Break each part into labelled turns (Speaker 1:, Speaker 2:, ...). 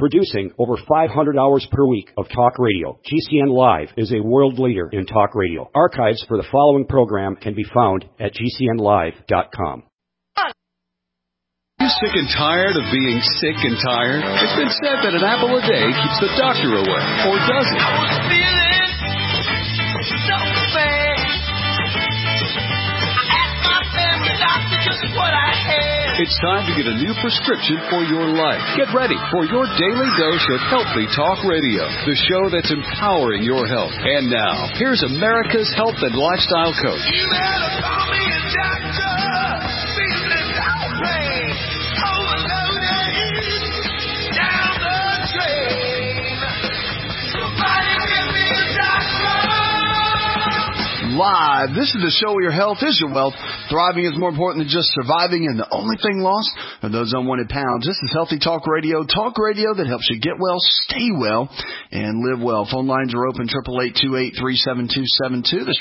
Speaker 1: Producing over 500 hours per week of talk radio, GCN Live is a world leader in talk radio. Archives for the following program can be found at GCNlive.com.
Speaker 2: Are you sick and tired of being sick and tired? It's been said that an apple a day keeps the doctor away, or does it?
Speaker 3: I was feeling so bad. I asked my family doctor just what I had.
Speaker 2: It's time to get a new prescription for your life. Get ready for your daily dose of Healthy Talk Radio, the show that's empowering your health. And now, here's America's health and lifestyle coach.
Speaker 3: You better call me a doctor. Feeling outraged.
Speaker 4: Live. This is the show where your health is your wealth. Thriving is more important than just surviving, and the only thing lost are those unwanted pounds. This is Healthy Talk Radio that helps you get well, stay well, and live well. Phone lines are open, 888-283-7272. That's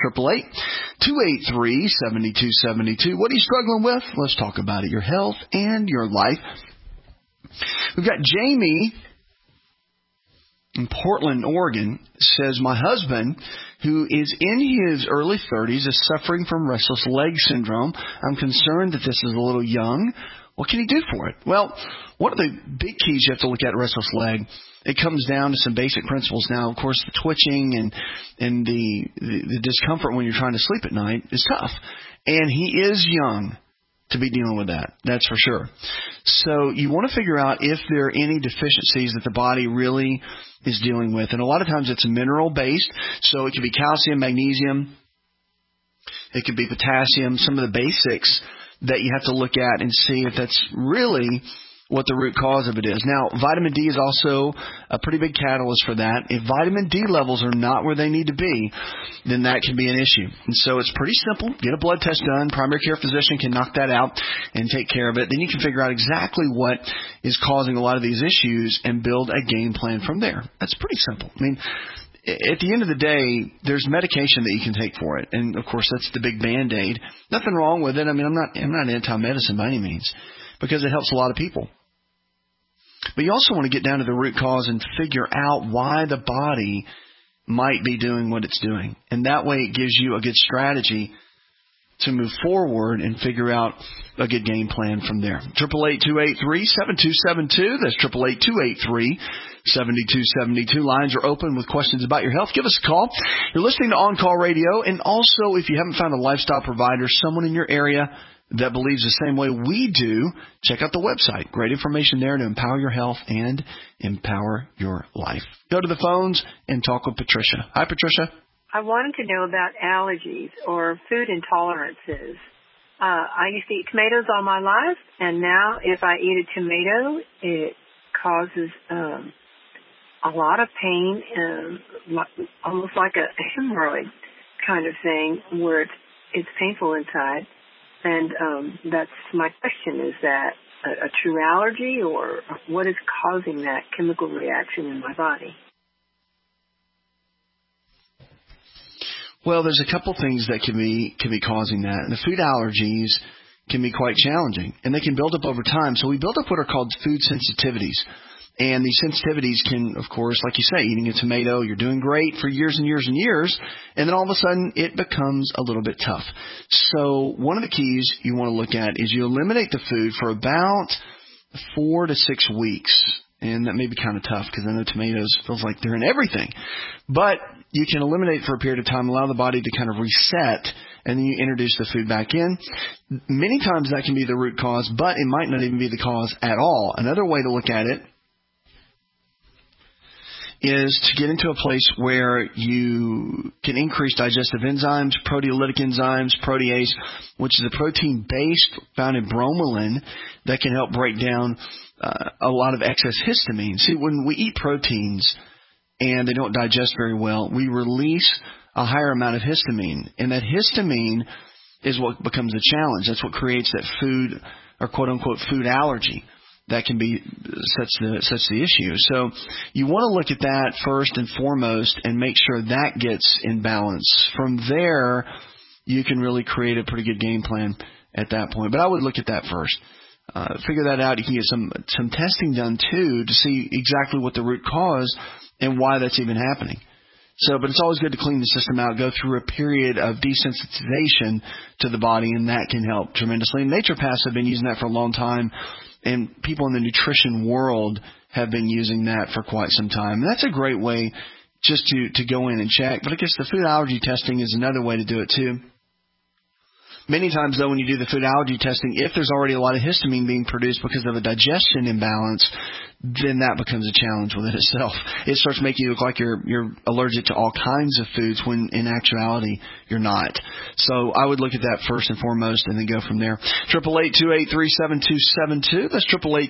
Speaker 4: 888-283-7272. What are you struggling with? Let's talk about it. Your health and your life. We've got Jamie in Portland, Oregon, says, my husband, who is in his early 30s, is suffering from restless leg syndrome. I'm concerned that this is a little young. What can he do for it? Well, one of the big keys you have to look at restless leg, it comes down to some basic principles. Now, of course, the twitching and the discomfort when you're trying to sleep at night is tough. And he is young to be dealing with that. That's for sure. So you want to figure out if there are any deficiencies that the body really is dealing with. And a lot of times it's mineral-based, so it could be calcium, magnesium, it could be potassium, some of the basics that you have to look at and see if that's really what the root cause of it is. Now, vitamin D is also a pretty big catalyst for that. If vitamin D levels are not where they need to be, then that can be an issue. And so it's pretty simple. Get a blood test done. Primary care physician can knock that out and take care of it. Then you can figure out exactly what is causing a lot of these issues and build a game plan from there. That's pretty simple. I mean, at the end of the day, there's medication that you can take for it. And, of course, that's the big Band-Aid. Nothing wrong with it. I mean, I'm not anti-medicine by any means because it helps a lot of people. But you also want to get down to the root cause and figure out why the body might be doing what it's doing. And that way it gives you a good strategy to move forward and figure out a good game plan from there. 888-283-7272. That's 888-283-7272. Lines are open with questions about your health. Give us a call. You're listening to On Call Radio. And also, if you haven't found a lifestyle provider, someone in your area that believes the same way we do, check out the website. Great information there to empower your health and empower your life. Go to the phones and talk with Patricia. Hi, Patricia.
Speaker 5: I wanted to know about allergies or food intolerances. I used to eat tomatoes all my life, and now if I eat a tomato, it causes a lot of pain, almost like a hemorrhoid kind of thing where it's painful inside. And that's my question. Is that a true allergy, or what is causing that chemical reaction in my body?
Speaker 4: Well, there's a couple things that can be causing that. And the food allergies can be quite challenging, and they can build up over time. So we build up what are called food sensitivities. And these sensitivities can, of course, like you say, eating a tomato, you're doing great for years and years and years, and then all of a sudden it becomes a little bit tough. So one of the keys you want to look at is you eliminate the food for about 4 to 6 weeks. And that may be kind of tough because I know tomatoes feels like they're in everything. But you can eliminate for a period of time, allow the body to kind of reset, and then you introduce the food back in. Many times that can be the root cause, but it might not even be the cause at all. Another way to look at it is to get into a place where you can increase digestive enzymes, proteolytic enzymes, protease, which is a protein base found in bromelain that can help break down a lot of excess histamine. See, when we eat proteins and they don't digest very well, we release a higher amount of histamine. And that histamine is what becomes a challenge. That's what creates that food or quote-unquote food allergy. That can be such the issue. So you want to look at that first and foremost and make sure that gets in balance. From there, you can really create a pretty good game plan at that point. But I would look at that first. figure that out. You can get some testing done too to see exactly what the root cause and why that's even happening. So, but it's always good to clean the system out, go through a period of desensitization to the body, and that can help tremendously. And naturopaths have been using that for a long time, and people in the nutrition world have been using that for quite some time. And that's a great way just to go in and check. But I guess the food allergy testing is another way to do it too. Many times, though, when you do the food allergy testing, if there's already a lot of histamine being produced because of a digestion imbalance, then that becomes a challenge within itself. It starts making you look like you're allergic to all kinds of foods when in actuality you're not. So I would look at that first and foremost and then go from there. 888-283-7272. That's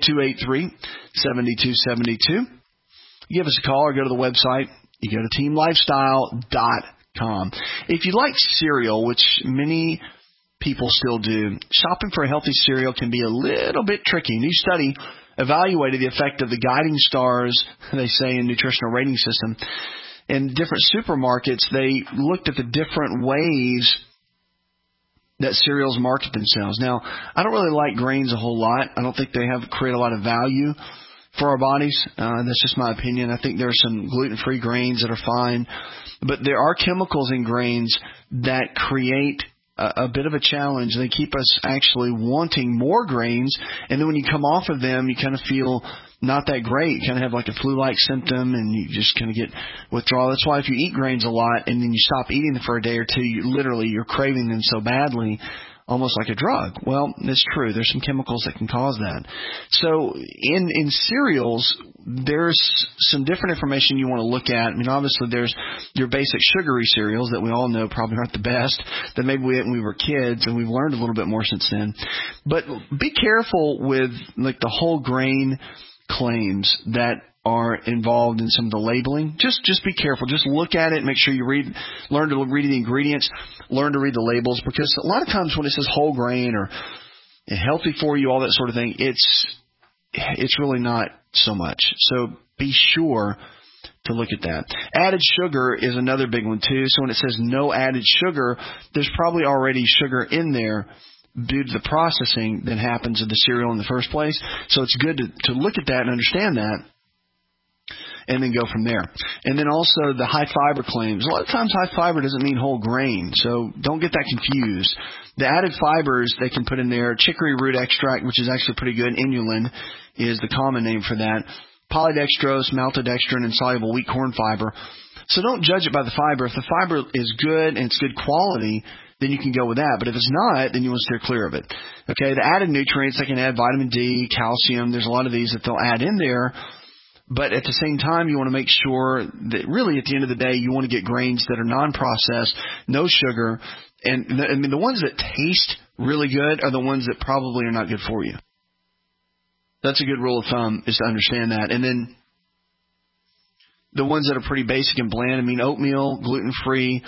Speaker 4: 888-283-7272. Give us a call or go to the website. You go to teamlifestyle.com. If you like cereal, which many people still do, shopping for a healthy cereal can be a little bit tricky. A new study evaluated the effect of the guiding stars, they say, in nutritional rating system. In different supermarkets, they looked at the different ways that cereals market themselves. Now, I don't really like grains a whole lot. I don't think they create a lot of value for our bodies. That's just my opinion. I think there are some gluten-free grains that are fine. But there are chemicals in grains that create a bit of a challenge. They keep us actually wanting more grains, and then when you come off of them, you kind of feel not that great. You kind of have like a flu-like symptom, and you just kind of get withdrawal. That's why if you eat grains a lot and then you stop eating them for a day or two, you're craving them so badly, almost like a drug. Well, it's true. There's some chemicals that can cause that. So in cereals, there's some different information you want to look at. I mean, obviously, there's your basic sugary cereals that we all know probably aren't the best, that maybe we ate when we were kids, and we've learned a little bit more since then. But be careful with like the whole grain claims that are involved in some of the labeling. Just be careful. Just look at it. Make sure you learn to read the ingredients, learn to read the labels, because a lot of times when it says whole grain or healthy for you, all that sort of thing, it's really not so much. So be sure to look at that. Added sugar is another big one too. So when it says no added sugar, there's probably already sugar in there due to the processing that happens in the cereal in the first place. So it's good to look at that and understand that, and then go from there. And then also the high fiber claims. A lot of times high fiber doesn't mean whole grain, so don't get that confused. The added fibers they can put in there, chicory root extract, which is actually pretty good. Inulin is the common name for that. Polydextrose, maltodextrin, and soluble wheat corn fiber. So don't judge it by the fiber. If the fiber is good and it's good quality, then you can go with that. But if it's not, then you want to steer clear of it. Okay, the added nutrients, they can add vitamin D, calcium. There's a lot of these that they'll add in there. But at the same time, you want to make sure that really at the end of the day, you want to get grains that are non-processed, no sugar. And I mean, the ones that taste really good are the ones that probably are not good for you. That's a good rule of thumb, is to understand that. And then the ones that are pretty basic and bland, I mean, oatmeal, gluten-free,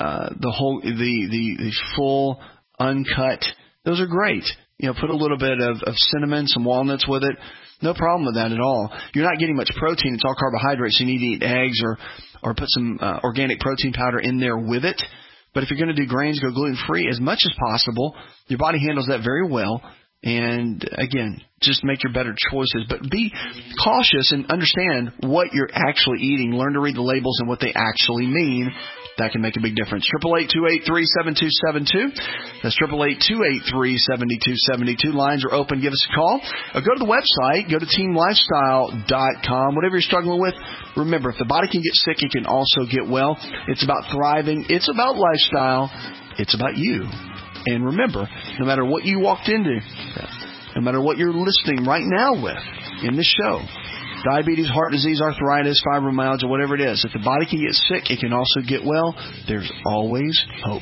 Speaker 4: the full, uncut, those are great. You know, put a little bit of cinnamon, some walnuts with it. No problem with that at all. You're not getting much protein. It's all carbohydrates. You need to eat eggs or put some organic protein powder in there with it. But if you're going to do grains, go gluten-free as much as possible. Your body handles that very well. And, again, just make your better choices. But be cautious and understand what you're actually eating. Learn to read the labels and what they actually mean. That can make a big difference. 888-283-7272. That's 888-283-7272. Lines are open. Give us a call. Or go to the website. Go to teamlifestyle.com. Whatever you're struggling with, remember, if the body can get sick, it can also get well. It's about thriving. It's about lifestyle. It's about you. And remember, no matter what you walked into, no matter what you're listening right now with in this show, diabetes, heart disease, arthritis, fibromyalgia, whatever it is, if the body can get sick, it can also get well. There's always hope.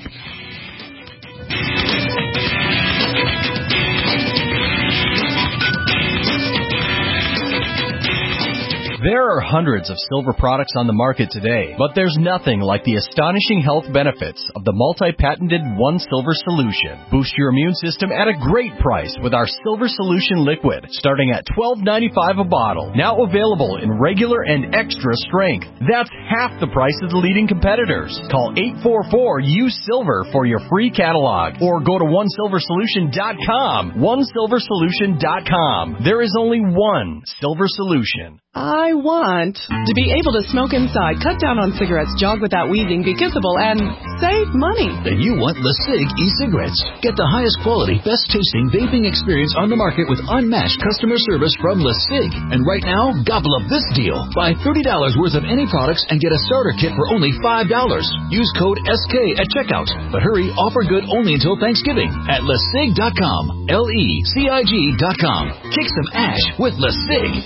Speaker 6: There are hundreds of silver products on the market today, but there's nothing like the astonishing health benefits of the multi-patented One Silver Solution. Boost your immune system at a great price with our Silver Solution Liquid, starting at $12.95 a bottle. Now available in regular and extra strength. That's half the price of the leading competitors. Call 844-USILVER for your free catalog, or go to OneSilverSolution.com. OneSilverSolution.com. There is only one Silver Solution.
Speaker 7: I want to be able to smoke inside, cut down on cigarettes, jog without wheezing, be kissable, and save money.
Speaker 8: Then you want LeSig e-cigarettes. Get the highest quality, best tasting vaping experience on the market with unmatched customer service from LeSig. And right now, gobble up this deal. Buy $30 worth of any products and get a starter kit for only $5. Use code SK at checkout. But hurry, offer good only until Thanksgiving at LeSig.com. LeCig.com. Kick some ash with LeSig.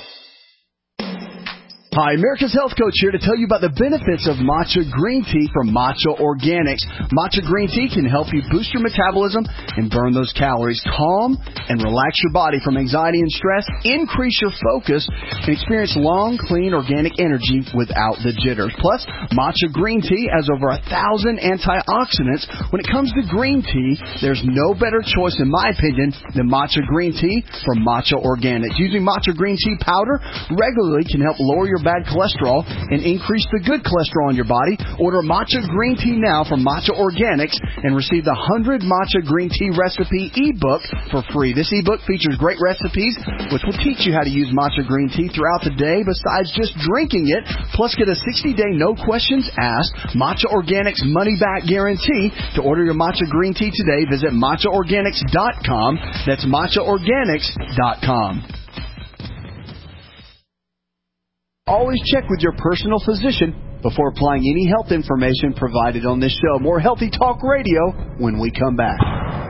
Speaker 4: Hi, America's Health Coach here to tell you about the benefits of matcha green tea from Matcha Organics. Matcha green tea can help you boost your metabolism and burn those calories, calm and relax your body from anxiety and stress, increase your focus, and experience long, clean, organic energy without the jitters. Plus, matcha green tea has over 1,000 antioxidants. When it comes to green tea, there's no better choice, in my opinion, than matcha green tea from Matcha Organics. Using matcha green tea powder regularly can help lower your bad cholesterol and increase the good cholesterol in your body. Order matcha green tea now from Matcha Organics and receive the 100 matcha green tea recipe ebook for free. This ebook features great recipes which will teach you how to use matcha green tea throughout the day besides just drinking it. Plus, get a 60-day no questions asked Matcha Organics money back guarantee. To order your matcha green tea today, visit matchaorganics.com. That's matchaorganics.com. Always check with your personal physician before applying any health information provided on this show. More Healthy Talk Radio when we come back.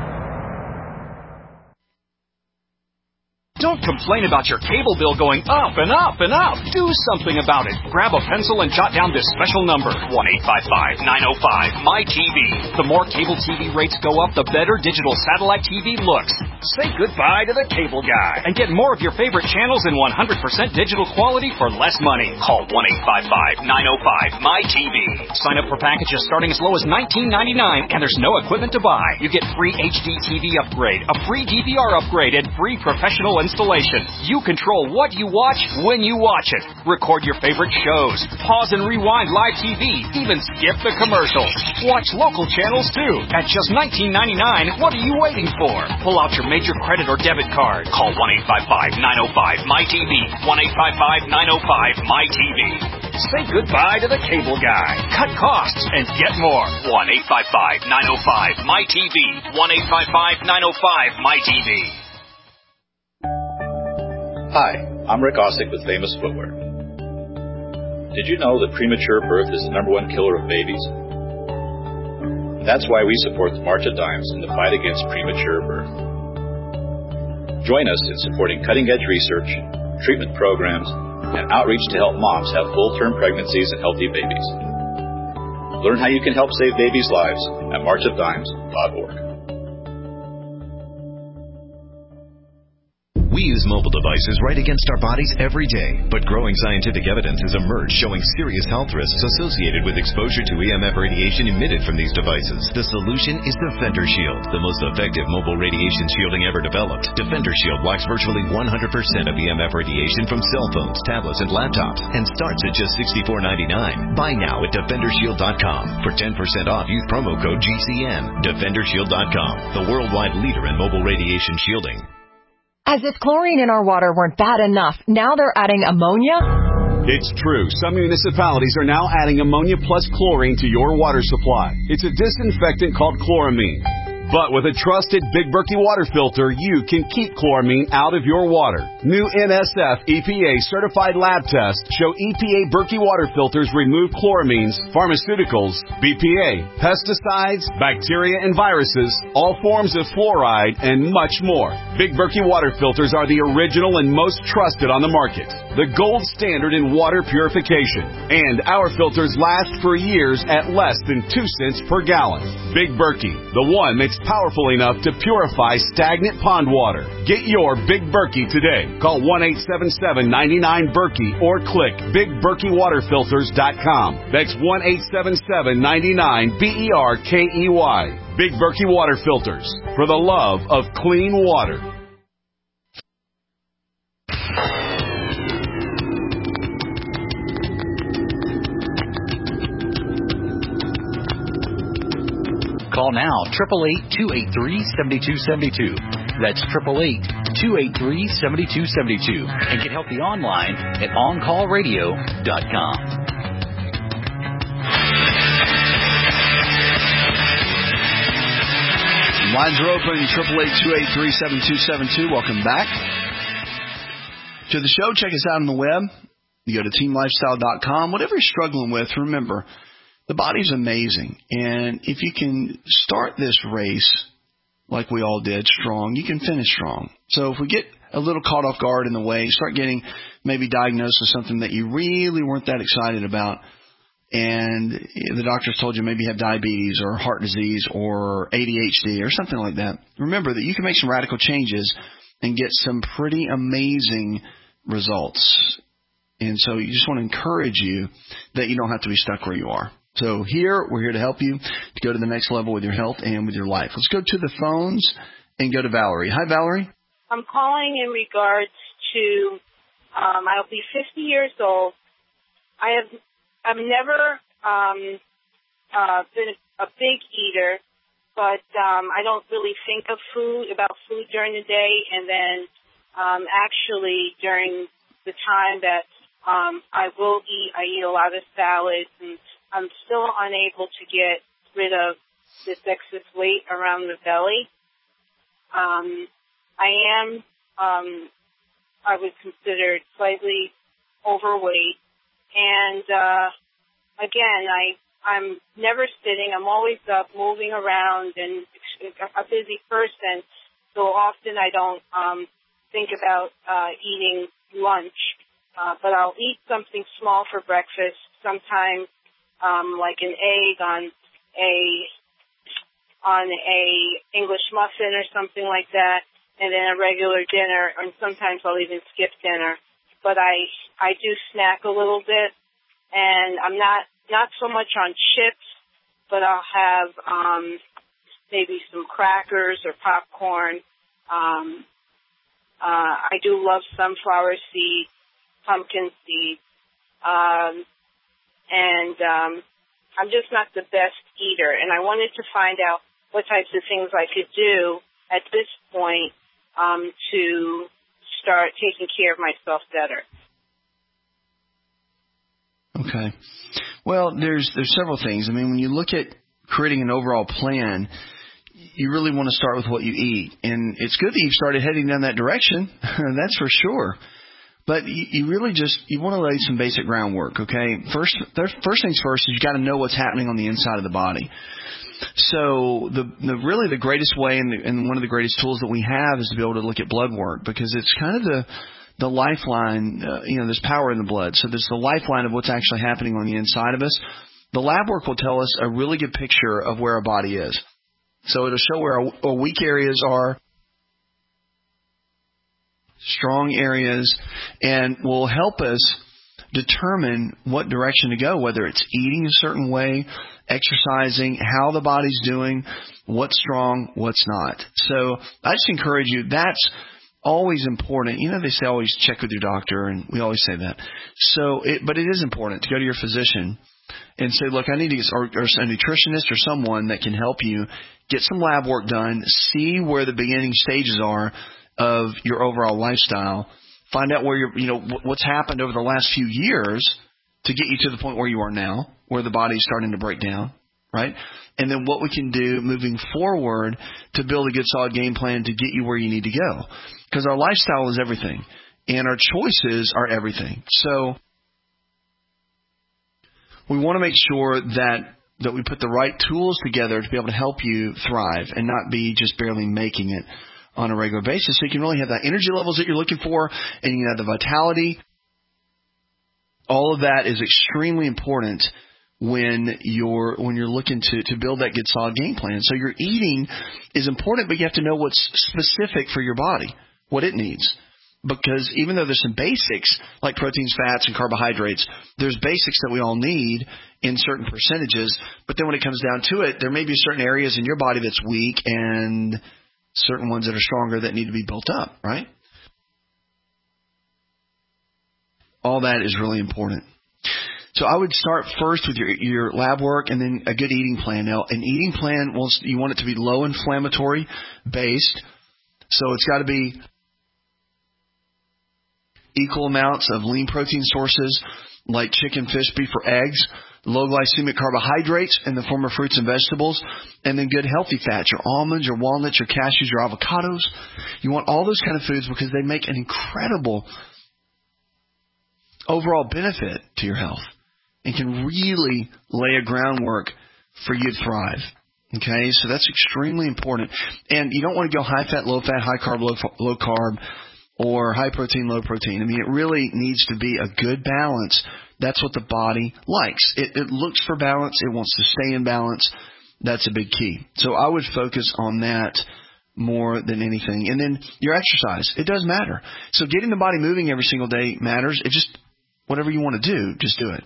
Speaker 9: Don't complain about your cable bill going up and up and up. Do something about it. Grab a pencil and jot down this special number, 1-855-905-MY-TV. The more cable TV rates go up, the better digital satellite TV looks. Say goodbye to the cable guy and get more of your favorite channels in 100% digital quality for less money. Call 1-855-905-MY-TV. Sign up for packages starting as low as $19.99, and there's no equipment to buy. You get free HD TV upgrade, a free DVR upgrade, and free professional installation. You control what you watch when you watch it. Record your favorite shows. Pause and rewind live TV. Even skip the commercials. Watch local channels too. At just $19.99, what are you waiting for? Pull out your major credit or debit card. Call 1-855-905-MY-TV. 1-855-905-MY-TV. Say goodbye to the cable guy. Cut costs and get more. 1-855-905-MY-TV. 1-855-905-MY-TV.
Speaker 10: Hi, I'm Rick Ossick with Famous Footwear. Did you know that premature birth is the #1 killer of babies? That's why we support the March of Dimes in the fight against premature birth. Join us in supporting cutting-edge research, treatment programs, and outreach to help moms have full-term pregnancies and healthy babies. Learn how you can help save babies' lives at marchofdimes.org.
Speaker 11: We use mobile devices right against our bodies every day, but growing scientific evidence has emerged showing serious health risks associated with exposure to EMF radiation emitted from these devices. The solution is Defender Shield, the most effective mobile radiation shielding ever developed. Defender Shield blocks virtually 100% of EMF radiation from cell phones, tablets, and laptops, and starts at just $64.99. Buy now at DefenderShield.com. For 10% off, use promo code GCN. DefenderShield.com, the worldwide leader in mobile radiation shielding.
Speaker 12: As if chlorine in our water weren't bad enough, now they're adding ammonia?
Speaker 13: It's true. Some municipalities are now adding ammonia plus chlorine to your water supply. It's a disinfectant called chloramine. But with a trusted Big Berkey water filter, you can keep chloramine out of your water. New NSF EPA certified lab tests show EPA Berkey water filters remove chloramines, pharmaceuticals, BPA, pesticides, bacteria and viruses, all forms of fluoride, and much more. Big Berkey water filters are the original and most trusted on the market. The gold standard in water purification. And our filters last for years at less than 2 cents per gallon. Big Berkey, the one that's powerful enough to purify stagnant pond water. Get your Big Berkey today. Call 1-877-99-BERKEY or click BigBerkeyWaterFilters.com. That's 1-877-99-BERKEY. Big Berkey Water Filters, for the love of clean water.
Speaker 14: Call now, 888-283-7272. That's 888-283-7272. And get healthy online at OnCallRadio.com.
Speaker 4: Lines are open, 888-283-7272. Welcome back to the show. Check us out on the web. You go to teamlifestyle.com. Whatever you're struggling with, remember, the body's amazing. And if you can start this race like we all did, strong, you can finish strong. So if we get a little caught off guard in the way, start getting maybe diagnosed with something that you really weren't that excited about, and the doctors told you maybe you have diabetes or heart disease or ADHD or something like that, remember that you can make some radical changes and get some pretty amazing results. And so you just want to encourage you that you don't have to be stuck where you are. So we're here to help you to go to the next level with your health and with your life. Let's go to the phones and go to Valerie. Hi, Valerie.
Speaker 15: I'm calling in regards to, I'll be 50 years old. I've never been a big eater, but I don't really think about food during the day, and then actually during the time that I will eat, I eat a lot of salads, and I'm still unable to get rid of this excess weight around the belly. I would consider slightly overweight, and again, I'm never sitting. I'm always up, moving around, and a busy person. So often I don't think about eating lunch, but I'll eat something small for breakfast. Sometimes like an egg on a English muffin or something like that, and then a regular dinner. And sometimes I'll even skip dinner. But I do snack a little bit, and I'm not so much on chips, but I'll have maybe some crackers or popcorn. I do love sunflower seeds, pumpkin seeds, and I'm just not the best eater. And I wanted to find out what types of things I could do at this point to start taking care of myself better.
Speaker 4: Okay. Well, there's several things. I mean, when you look at creating an overall plan, you really want to start with what you eat. And it's good that you've started heading down that direction. That's for sure. But you really you want to lay some basic groundwork, okay? First things first is you got to know what's happening on the inside of the body. So really the greatest way and one of the greatest tools that we have is to be able to look at blood work, because it's kind of the lifeline. There's power in the blood. So there's the lifeline of what's actually happening on the inside of us. The lab work will tell us a really good picture of where our body is. So it'll show where our weak areas are, strong areas, and will help us determine what direction to go, whether it's eating a certain way, exercising, how the body's doing, what's strong, what's not. So I just encourage you, that's always important. They say always check with your doctor, and we always say that. But it is important to go to your physician and say, look, I need to get, or a nutritionist or someone that can help you get some lab work done, see where the beginning stages are of your overall lifestyle, find out where what's happened over the last few years to get you to the point where you are now, where the body's starting to break down, right? And then what we can do moving forward to build a good solid game plan to get you where you need to go. Because our lifestyle is everything, and our choices are everything. So we want to make sure that we put the right tools together to be able to help you thrive and not be just barely making it on a regular basis. So you can really have that energy levels that you're looking for, and you have the vitality. All of that is extremely important when you're looking to build that good solid game plan. So your eating is important, but you have to know what's specific for your body, what it needs. Because even though there's some basics like proteins, fats, and carbohydrates, there's basics that we all need in certain percentages. But then when it comes down to it, there may be certain areas in your body that's weak and certain ones that are stronger that need to be built up, right? All that is really important. So I would start first with your lab work and then a good eating plan. Now, an eating plan, you want it to be low inflammatory based. So it's got to be equal amounts of lean protein sources like chicken, fish, beef, or eggs, low glycemic carbohydrates in the form of fruits and vegetables, and then good healthy fats, your almonds, your walnuts, your cashews, your avocados. You want all those kind of foods because they make an incredible overall benefit to your health and can really lay a groundwork for you to thrive. Okay, so that's extremely important. And you don't want to go high fat, low fat, high carb, low carb, or high protein, low protein. I mean, it really needs to be a good balance. That's what the body likes. It looks for balance. It wants to stay in balance. That's a big key. So I would focus on that more than anything. And then your exercise. It does matter. So getting the body moving every single day matters. It just, whatever you want to do, just do it.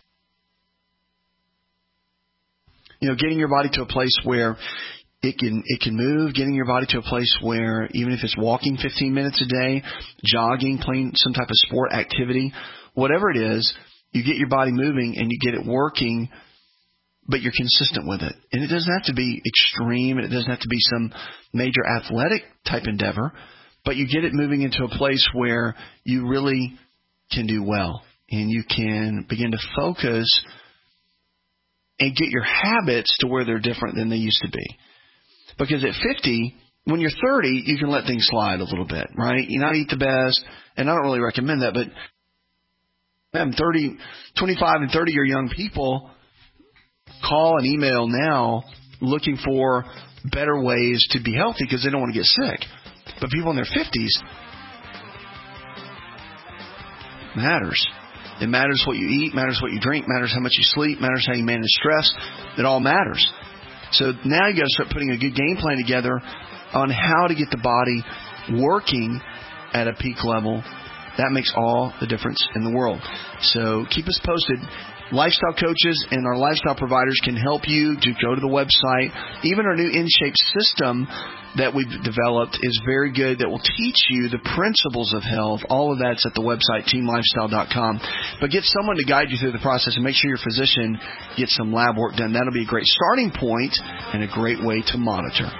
Speaker 4: You know, getting your body to a place where it can move, getting your body to a place where even if it's walking 15 minutes a day, jogging, playing some type of sport activity, whatever it is, you get your body moving and you get it working, but you're consistent with it. And it doesn't have to be extreme. It doesn't have to be some major athletic type endeavor, but you get it moving into a place where you really can do well and you can begin to focus and get your habits to where they're different than they used to be. Because at 50, when you're 30, you can let things slide a little bit, right? You not eat the best, and I don't really recommend that, but 25 and 30-year young people call and email now looking for better ways to be healthy because they don't want to get sick. But people in their 50s, matters. It matters what you eat, matters what you drink, matters how much you sleep, matters how you manage stress. It all matters. So now you got to start putting a good game plan together on how to get the body working at a peak level. That makes all the difference in the world. So keep us posted. Lifestyle coaches and our lifestyle providers can help you to go to the website. Even our new InShape system that we've developed is very good, that will teach you the principles of health. All of that's at the website, teamlifestyle.com. But get someone to guide you through the process and make sure your physician gets some lab work done. That'll be a great starting point and a great way to monitor.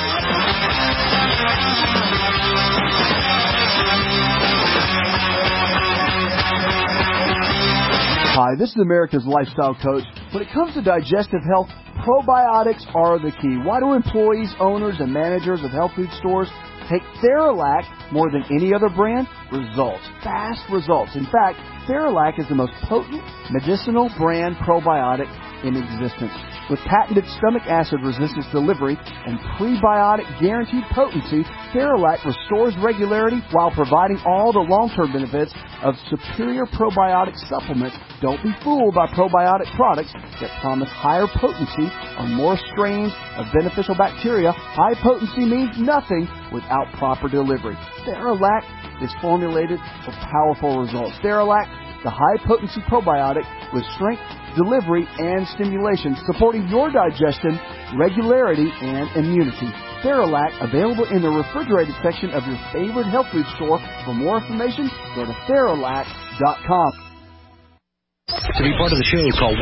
Speaker 16: Hi, this is America's Lifestyle Coach. When it comes to digestive health, probiotics are the key. Why do employees, owners, and managers of health food stores take Theralac more than any other brand? Results. Fast results. In fact, Theralac is the most potent medicinal brand probiotic in existence. With patented stomach acid resistance delivery and prebiotic guaranteed potency, Theralac restores regularity while providing all the long-term benefits of superior probiotic supplements. Don't be fooled by probiotic products that promise higher potency or more strains of beneficial bacteria. High potency means nothing without proper delivery. Theralac is formulated for powerful results. Theralac, the high-potency probiotic with strength, delivery, and stimulation, supporting your digestion, regularity, and immunity. Theralac, available in the refrigerated section of your favorite health food store. For more information, go to Theralac.com.
Speaker 8: To be part of the show, call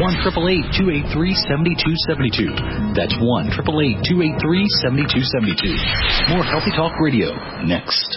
Speaker 8: 1-888-283-7272. That's 1-888-283-7272. More Healthy Talk Radio next.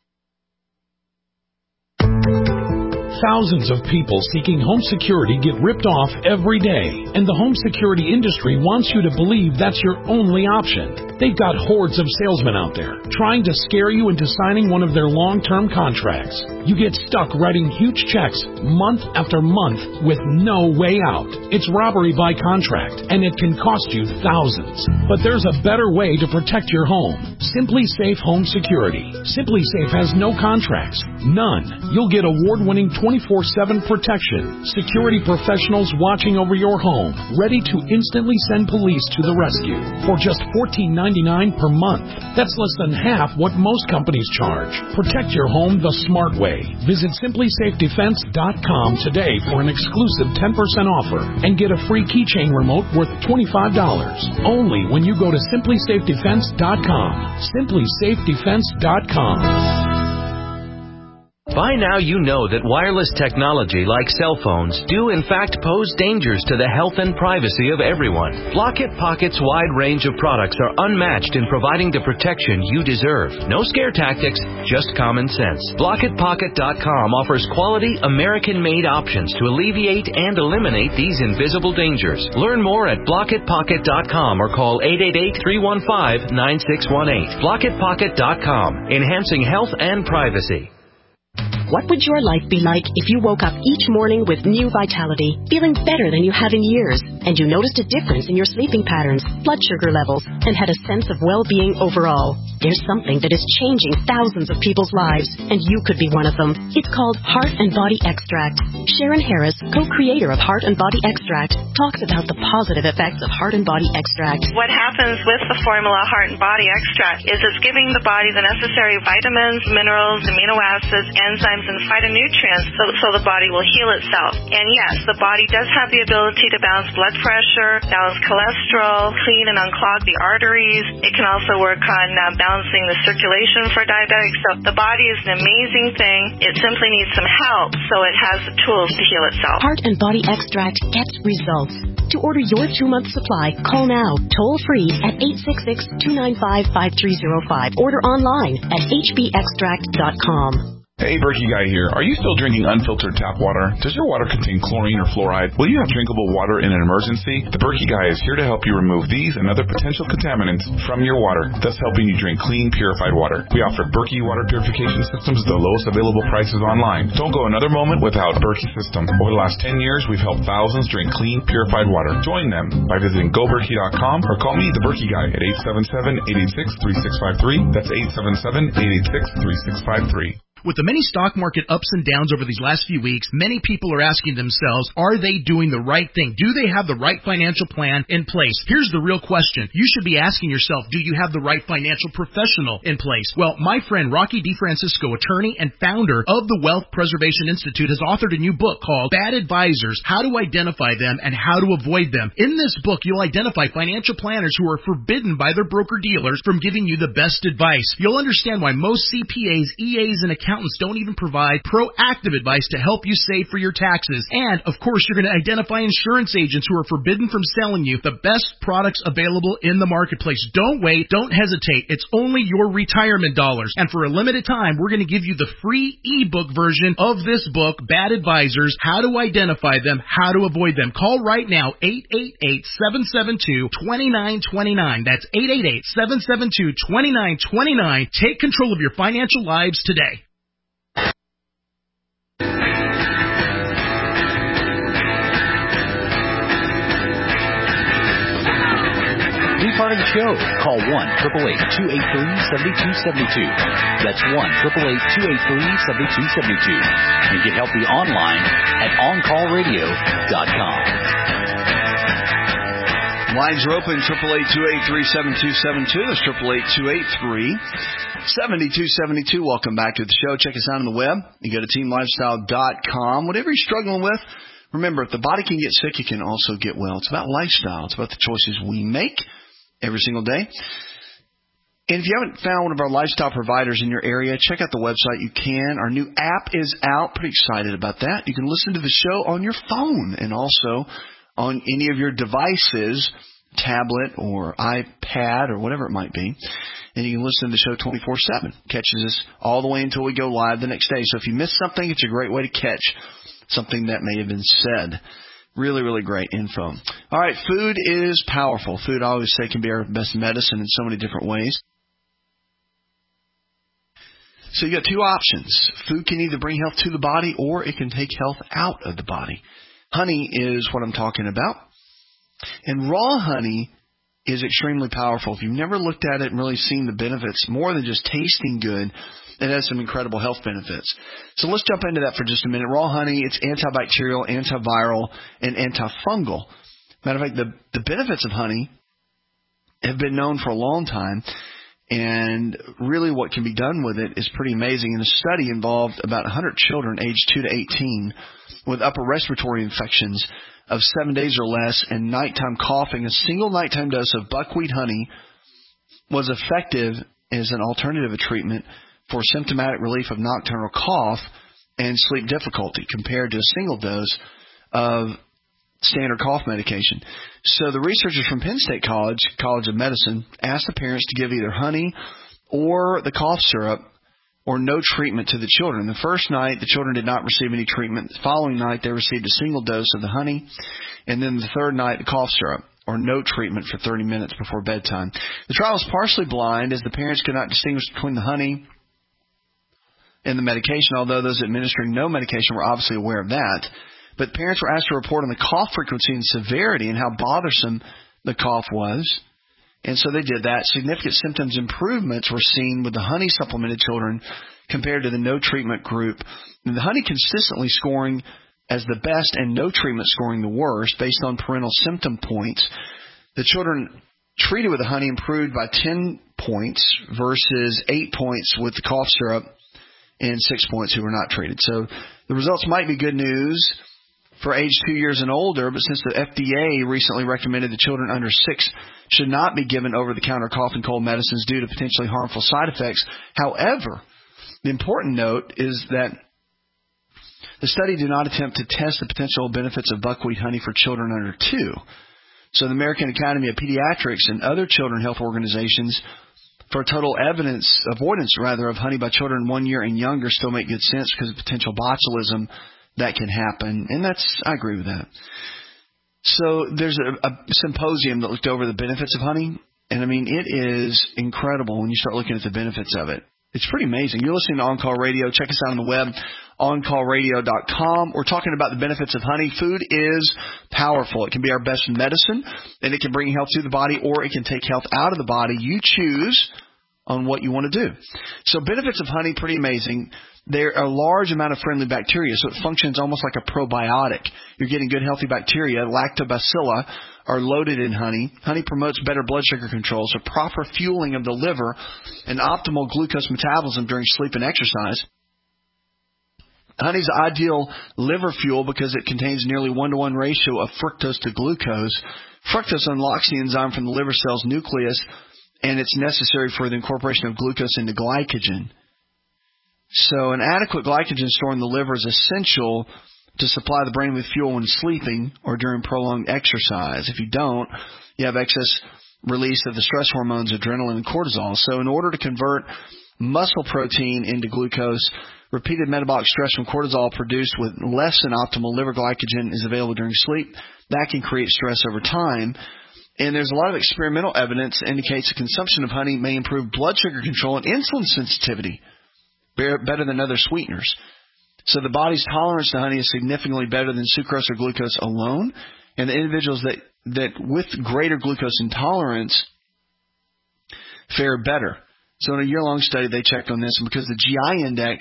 Speaker 17: Thousands of people seeking home security get ripped off every day, and the home security industry wants you to believe that's your only option. They've got hordes of salesmen out there trying to scare you into signing one of their long-term contracts. You get stuck writing huge checks month after month with no way out. It's robbery by contract, and it can cost you thousands. But there's a better way to protect your home. Simply Safe Home Security. Simply Safe has no contracts. None. You'll get award-winning 24/7 protection. Security professionals watching over your home, ready to instantly send police to the rescue for just $14.99 per month. That's less than half what most companies charge. Protect your home the smart way. Visit simplysafedefense.com today for an exclusive 10% offer and get a free keychain remote worth $25. Only when you go to simplysafedefense.com. simplysafedefense.com.
Speaker 18: By now you know that wireless technology like cell phones do in fact pose dangers to the health and privacy of everyone. Block-It Pocket's wide range of products are unmatched in providing the protection you deserve. No scare tactics, just common sense. BlockItPocket.com offers quality American-made options to alleviate and eliminate these invisible dangers. Learn more at BlockItPocket.com or call 888-315-9618. BlockItPocket.com, enhancing health and privacy.
Speaker 19: What would your life be like if you woke up each morning with new vitality, feeling better than you have in years, and you noticed a difference in your sleeping patterns, blood sugar levels, and had a sense of well-being overall? There's something that is changing thousands of people's lives, and you could be one of them. It's called Heart and Body Extract. Sharon Harris, co-creator of Heart and Body Extract, talks about the positive effects of Heart and Body Extract.
Speaker 20: What happens with the formula Heart and Body Extract is it's giving the body the necessary vitamins, minerals, amino acids, enzymes, and phytonutrients so the body will heal itself. And yes, the body does have the ability to balance blood pressure, balance cholesterol, clean and unclog the arteries. It can also work on balancing the circulation for diabetics. So the body is an amazing thing. It simply needs some help, so it has the tools to heal itself.
Speaker 19: Heart and Body Extract gets results. To order your 2-month supply, call now, toll-free at 866-295-5305. Order online at hbextract.com.
Speaker 21: Hey, Berkey Guy here. Are you still drinking unfiltered tap water? Does your water contain chlorine or fluoride? Will you have drinkable water in an emergency? The Berkey Guy is here to help you remove these and other potential contaminants from your water, thus helping you drink clean, purified water. We offer Berkey water purification systems at the lowest available prices online. Don't go another moment without Berkey system. Over the last 10 years, we've helped thousands drink clean, purified water. Join them by visiting goberkey.com or call me, the Berkey Guy, at 877-886-3653. That's 877-886-3653.
Speaker 22: With the many stock market ups and downs over these last few weeks, many people are asking themselves, are they doing the right thing? Do they have the right financial plan in place? Here's the real question. You should be asking yourself, do you have the right financial professional in place? Well, my friend Rocky DeFrancisco, attorney and founder of the Wealth Preservation Institute, has authored a new book called Bad Advisors, How to Identify Them and How to Avoid Them. In this book, you'll identify financial planners who are forbidden by their broker-dealers from giving you the best advice. You'll understand why most CPAs, EAs, and accountants don't even provide proactive advice to help you save for your taxes. And, of course, you're going to identify insurance agents who are forbidden from selling you the best products available in the marketplace. Don't wait. Don't hesitate. It's only your retirement dollars. And for a limited time, we're going to give you the free ebook version of this book, Bad Advisors, How to Identify Them, How to Avoid Them. Call right now, 888-772-2929. That's 888-772-2929. Take control of your financial lives today.
Speaker 14: Be part of the show. Call 1-888-283-7272. That's 1-888-283-7272. And get healthy online at OnCallRadio.com.
Speaker 4: Lines are open, 888-283-7272. That's 888-283-7272. Welcome back to the show. Check us out on the web. You go to teamlifestyle.com. Whatever you're struggling with, remember, if the body can get sick, it can also get well. It's about lifestyle. It's about the choices we make every single day. And if you haven't found one of our lifestyle providers in your area, check out the website. You can. Our new app is out. Pretty excited about that. You can listen to the show on your phone and also on any of your devices, tablet or iPad or whatever it might be. And you can listen to the show 24/7. Catches us all the way until we go live the next day. So if you miss something, it's a great way to catch something that may have been said Really, really great info. All right, food is powerful. Food, I always say, can be our best medicine in so many different ways. So you got two options. Food can either bring health to the body or it can take health out of the body. Honey is what I'm talking about. And raw honey is extremely powerful. If you've never looked at it and really seen the benefits, more than just tasting good, it has some incredible health benefits. So let's jump into that for just a minute. Raw honey, it's antibacterial, antiviral, and antifungal. Matter of fact, the benefits of honey have been known for a long time, and really what can be done with it is pretty amazing. And the study involved about 100 children aged 2 to 18 with upper respiratory infections of 7 days or less and nighttime coughing. A single nighttime dose of buckwheat honey was effective as an alternative of treatment for symptomatic relief of nocturnal cough and sleep difficulty compared to a single dose of standard cough medication. So the researchers from Penn State College of Medicine, asked the parents to give either honey or the cough syrup or no treatment to the children. The first night, the children did not receive any treatment. The following night, they received a single dose of the honey. And then the third night, the cough syrup or no treatment for 30 minutes before bedtime. The trial was partially blind as the parents could not distinguish between the honey and the medication, although those administering no medication were obviously aware of that. But parents were asked to report on the cough frequency and severity and how bothersome the cough was. And so they did that. Significant symptoms improvements were seen with the honey supplemented children compared to the no treatment group. And the honey consistently scoring as the best and no treatment scoring the worst based on parental symptom points. The children treated with the honey improved by 10 points versus 8 points with the cough syrup and 6 points who were not treated. So the results might be good news for age 2 years and older, but since the FDA recently recommended that children under 6 should not be given over-the-counter cough and cold medicines due to potentially harmful side effects. However, the important note is that the study did not attempt to test the potential benefits of buckwheat honey for children under 2. So the American Academy of Pediatrics and other children health organizations for total avoidance of honey by children 1 year and younger still make good sense because of potential botulism that can happen. And I agree with that. So there's a symposium that looked over the benefits of honey. And I mean, it is incredible when you start looking at the benefits of it. It's pretty amazing. You're listening to On Call Radio. Check us out on the web, oncallradio.com. We're talking about the benefits of honey. Food is powerful. It can be our best medicine, and it can bring health to the body, or it can take health out of the body. You choose on what you want to do. So benefits of honey, pretty amazing. There are a large amount of friendly bacteria, so it functions almost like a probiotic. You're getting good, healthy bacteria. Lactobacilli are loaded in honey. Honey promotes better blood sugar control, so proper fueling of the liver and optimal glucose metabolism during sleep and exercise. Honey is the ideal liver fuel because it contains nearly 1-to-1 ratio of fructose to glucose. Fructose unlocks the enzyme from the liver cell's nucleus, and it's necessary for the incorporation of glucose into glycogen. So an adequate glycogen store in the liver is essential to supply the brain with fuel when sleeping or during prolonged exercise. If you don't, you have excess release of the stress hormones, adrenaline and cortisol. So in order to convert muscle protein into glucose, repeated metabolic stress from cortisol produced with less than optimal liver glycogen is available during sleep. That can create stress over time. And there's a lot of experimental evidence that indicates the consumption of honey may improve blood sugar control and insulin sensitivity better than other sweeteners. So the body's tolerance to honey is significantly better than sucrose or glucose alone. And the individuals that with greater glucose intolerance fare better. So in a year-long study, they checked on this, and because the GI index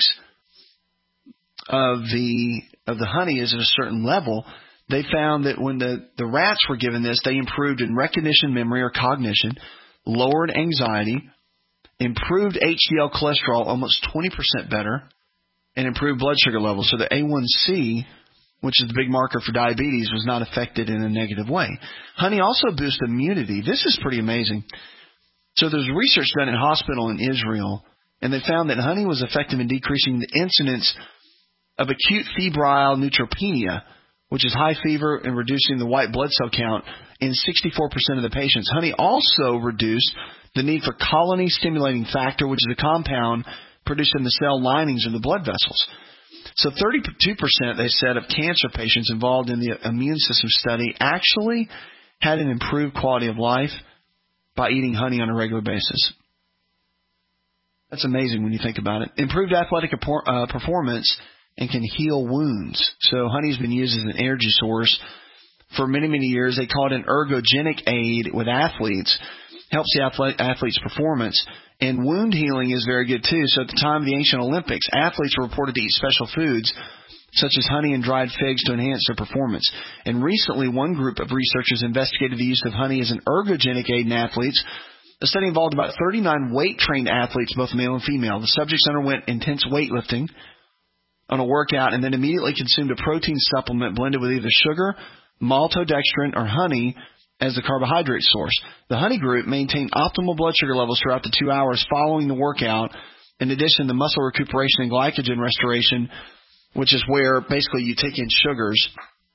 Speaker 4: of the honey is at a certain level, they found that when the rats were given this, they improved in recognition, memory, or cognition, lowered anxiety, improved HDL cholesterol almost 20% better, and improved blood sugar levels. So the A1C, which is the big marker for diabetes, was not affected in a negative way. Honey also boosts immunity. This is pretty amazing. So there's research done in a hospital in Israel, and they found that honey was effective in decreasing the incidence of acute febrile neutropenia, which is high fever, and reducing the white blood cell count in 64% of the patients. Honey also reduced the need for colony-stimulating factor, which is a compound produced in the cell linings of the blood vessels. So 32%, they said, of cancer patients involved in the immune system study actually had an improved quality of life by eating honey on a regular basis. That's amazing when you think about it. Improved athletic performance and can heal wounds. So honey's been used as an energy source for many, many years. They call it an ergogenic aid with athletes. Helps the athlete's performance. And wound healing is very good, too. So at the time of the ancient Olympics, athletes were reported to eat special foods, such as honey and dried figs, to enhance their performance. And recently, one group of researchers investigated the use of honey as an ergogenic aid in athletes. The study involved about 39 weight-trained athletes, both male and female. The subjects underwent intense weightlifting on a workout and then immediately consumed a protein supplement blended with either sugar, maltodextrin, or honey as the carbohydrate source. The honey group maintained optimal blood sugar levels throughout the 2 hours following the workout. In addition, the muscle recuperation and glycogen restoration, which is where basically you take in sugars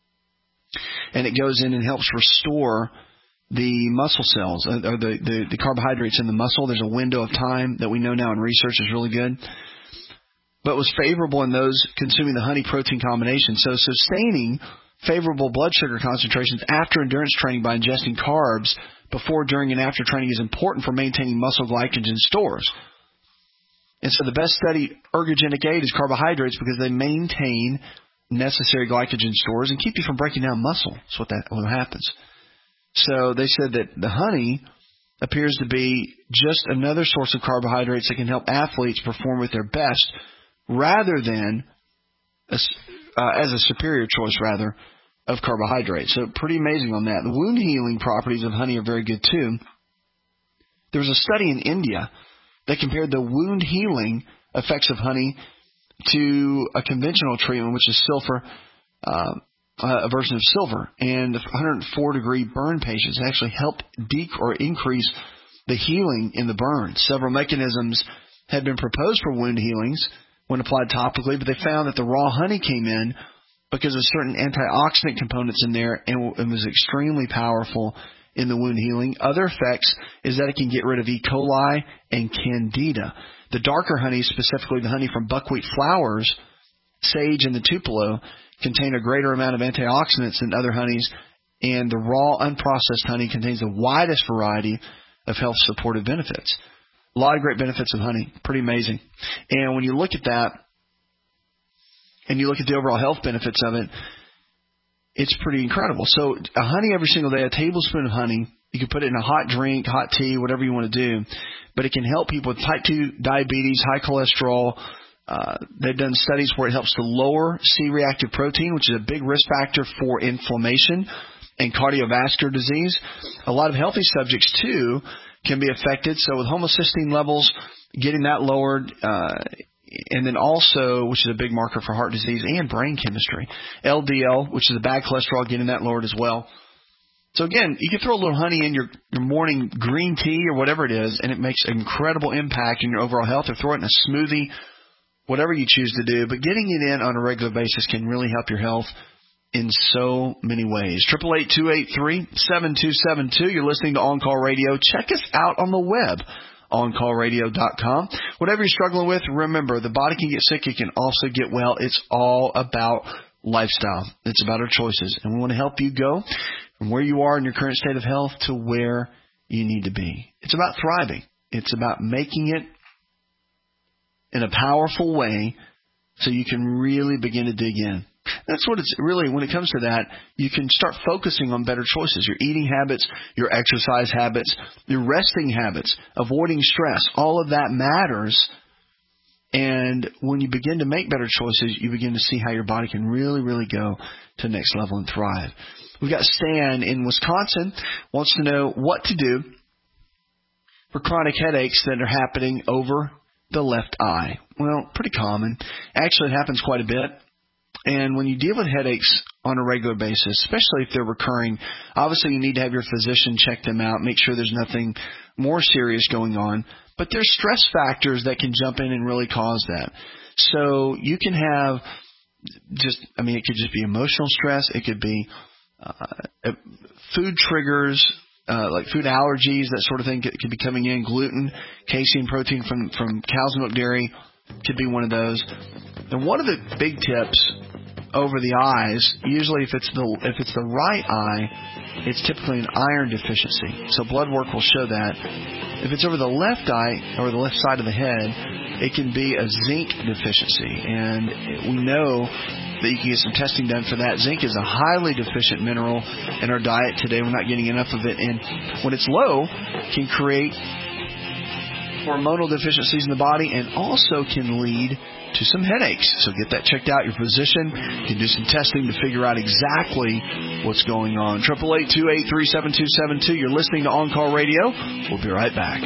Speaker 4: and it goes in and helps restore the muscle cells, or the carbohydrates in the muscle. There's a window of time that we know now in research is really good, but was favorable in those consuming the honey protein combination. So sustaining favorable blood sugar concentrations after endurance training by ingesting carbs before, during, and after training is important for maintaining muscle glycogen stores. And so the best studied ergogenic aid is carbohydrates because they maintain necessary glycogen stores and keep you from breaking down muscle. That's what happens. So they said that the honey appears to be just another source of carbohydrates that can help athletes perform at their best rather than as a superior choice, rather, of carbohydrates. So pretty amazing on that. The wound healing properties of honey are very good, too. There was a study in India that compared the wound healing effects of honey to a conventional treatment, which is silver, a version of silver. And 104-degree burn patients actually helped increase the healing in the burn. Several mechanisms had been proposed for wound healings when applied topically, but they found that the raw honey came in because of certain antioxidant components in there and was extremely powerful in the wound healing. Other effects is that it can get rid of E. coli and candida. The darker honey, specifically the honey from buckwheat flowers, sage, and the tupelo, contain a greater amount of antioxidants than other honeys, and the raw, unprocessed honey contains the widest variety of health-supportive benefits. A lot of great benefits of honey. Pretty amazing. And when you look at that, and you look at the overall health benefits of it, it's pretty incredible. So a honey every single day, a tablespoon of honey, you can put it in a hot drink, hot tea, whatever you want to do, but it can help people with type 2 diabetes, high cholesterol. They've done studies where it helps to lower C-reactive protein, which is a big risk factor for inflammation and cardiovascular disease. A lot of healthy subjects, too, can be affected. So with homocysteine levels, getting that lowered, and then also, which is a big marker for heart disease and brain chemistry, LDL, which is a bad cholesterol, getting that lowered as well. So again, you can throw a little honey in your morning green tea or whatever it is, and it makes an incredible impact in your overall health. Or throw it in a smoothie, whatever you choose to do. But getting it in on a regular basis can really help your health in so many ways. 888-283-7272. You're listening to On Call Radio. Check us out on the web, OnCallRadio.com. Whatever you're struggling with, remember, the body can get sick. It can also get well. It's all about lifestyle. It's about our choices. And we want to help you go from where you are in your current state of health to where you need to be. It's about thriving. It's about making it in a powerful way so you can really begin to dig in. That's what it's really, when it comes to that, you can start focusing on better choices. Your eating habits, your exercise habits, your resting habits, avoiding stress. All of that matters. And when you begin to make better choices, you begin to see how your body can really, really go to the next level and thrive. We've got Stan in Wisconsin, wants to know what to do for chronic headaches that are happening over the left eye. Well, pretty common. Actually, it happens quite a bit. And when you deal with headaches on a regular basis, especially if they're recurring, obviously you need to have your physician check them out, make sure there's nothing more serious going on. But there's stress factors that can jump in and really cause that. So you can have it could just be emotional stress. It could be food triggers, like food allergies, that sort of thing could be coming in, gluten, casein, protein from cow's milk dairy, could be one of those. And one of the big tips over the eyes, usually if it's the right eye, it's typically an iron deficiency. So blood work will show that. If it's over the left eye or the left side of the head, it can be a zinc deficiency. And we know that you can get some testing done for that. Zinc is a highly deficient mineral in our diet today. We're not getting enough of it. And when it's low, can create hormonal deficiencies in the body and also can lead to some headaches. So get that checked out. Your physician can do some testing to figure out exactly what's going on. 888-283-7272. You're listening to On Call Radio. We'll be right back.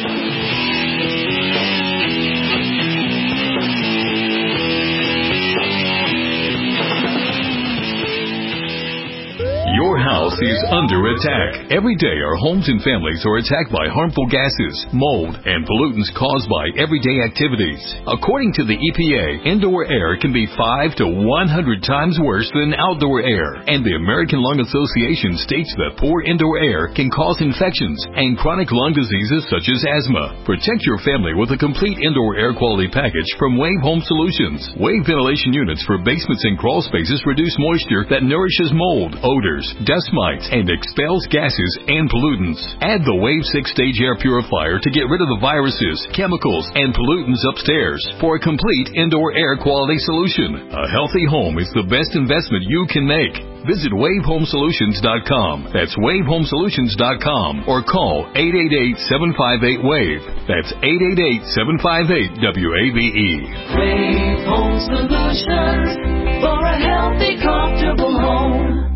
Speaker 1: Your house is under attack. Every day our homes and families are attacked by harmful gases, mold, and pollutants caused by everyday activities. According to the EPA, indoor air can be 5 to 100 times worse than outdoor air. And the American Lung Association states that poor indoor air can cause infections and chronic lung diseases such as asthma. Protect your family with a complete indoor air quality package from Wave Home Solutions. Wave ventilation units for basements and crawl spaces reduce moisture that nourishes mold, odors, dust mites, and expels gases and pollutants. Add the Wave 6-stage air purifier to get rid of the viruses, chemicals, and pollutants upstairs for a complete indoor air quality solution. A healthy home is the best investment you can make. Visit WaveHomeSolutions.com. That's WaveHomeSolutions.com or call 888-758-WAVE. That's 888-758-WAVE.
Speaker 3: Wave Home Solutions for a healthy, comfortable home.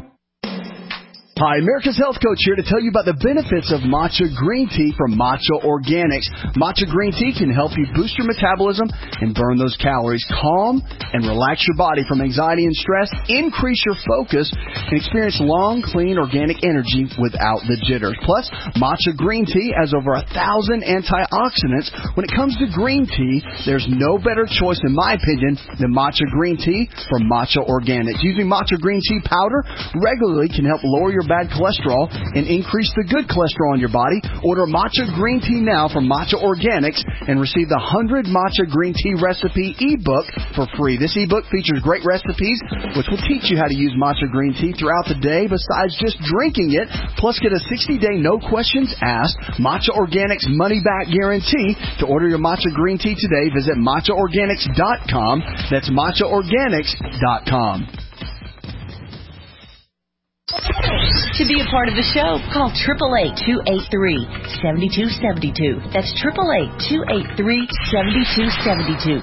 Speaker 16: Hi, America's Health Coach here to tell you about the benefits of matcha green tea from Matcha Organics. Matcha green tea can help you boost your metabolism and burn those calories, calm and relax your body from anxiety and stress, increase your focus, and experience long, clean, organic energy without the jitters. Plus, matcha green tea has over 1,000 antioxidants. When it comes to green tea, there's no better choice, in my opinion, than matcha green tea from Matcha Organics. Using matcha green tea powder regularly can help lower your bad cholesterol and increase the good cholesterol in your body. Order matcha green tea now from Matcha Organics and receive the 100 matcha green tea recipe ebook for free. This ebook features great recipes which will teach you how to use matcha green tea throughout the day besides just drinking it. Plus, get a 60-day no questions asked Matcha Organics money back guarantee. To order your matcha green tea today, visit matchaorganics.com. That's matchaorganics.com.
Speaker 2: To be a part of the show, call 888-283-7272. That's 888-283-7272.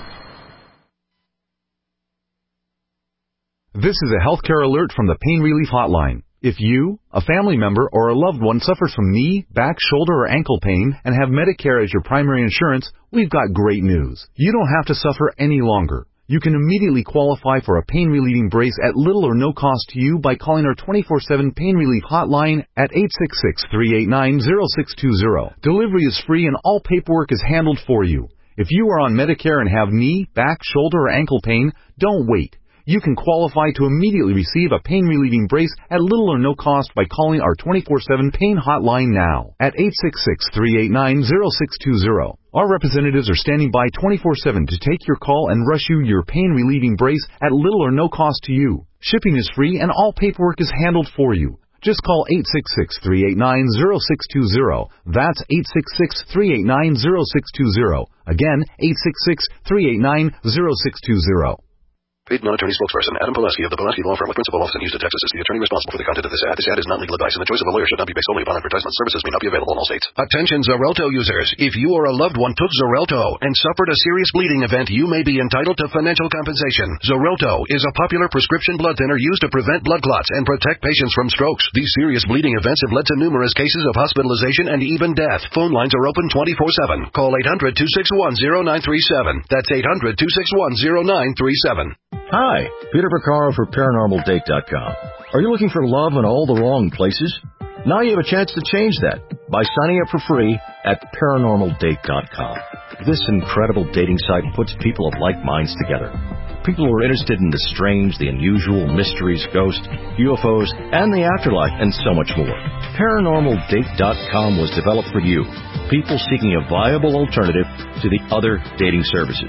Speaker 23: This is a healthcare alert from the Pain Relief Hotline. If you, a family member, or a loved one suffers from knee, back, shoulder, or ankle pain and have Medicare as your primary insurance, we've got great news. You don't have to suffer any longer. You can immediately qualify for a pain-relieving brace at little or no cost to you by calling our 24/7 Pain Relief Hotline at 866-389-0620. Delivery is free and all paperwork is handled for you. If you are on Medicare and have knee, back, shoulder, or ankle pain, don't wait. You can qualify to immediately receive a pain-relieving brace at little or no cost by calling our 24/7 Pain Hotline now at 866-389-0620. Our representatives are standing by 24/7 to take your call and rush you your pain-relieving brace at little or no cost to you. Shipping is free and all paperwork is handled for you. Just call 866-389-0620. That's 866-389-0620. Again, 866-389-0620.
Speaker 24: Paid non-attorney spokesperson Adam Pulaski of the Pulaski Law Firm with principal office in Houston, Texas is the attorney responsible for the content of this ad. This ad is not legal advice, and the choice of a lawyer should not be based solely upon advertisement. Services may not be available in all states.
Speaker 25: Attention Xarelto users. If you or a loved one took Xarelto and suffered a serious bleeding event, you may be entitled to financial compensation. Xarelto is a popular prescription blood thinner used to prevent blood clots and protect patients from strokes. These serious bleeding events have led to numerous cases of hospitalization and even death. Phone lines are open 24/7. Call 800-261-0937. That's 800-261-0937.
Speaker 26: Hi, Peter Vaccaro for ParanormalDate.com. Are you looking for love in all the wrong places? Now you have a chance to change that by signing up for free at ParanormalDate.com. This incredible dating site puts people of like minds together. People who are interested in the strange, the unusual, mysteries, ghosts, UFOs, and the afterlife, and so much more. ParanormalDate.com was developed for you, people seeking a viable alternative to the other dating services.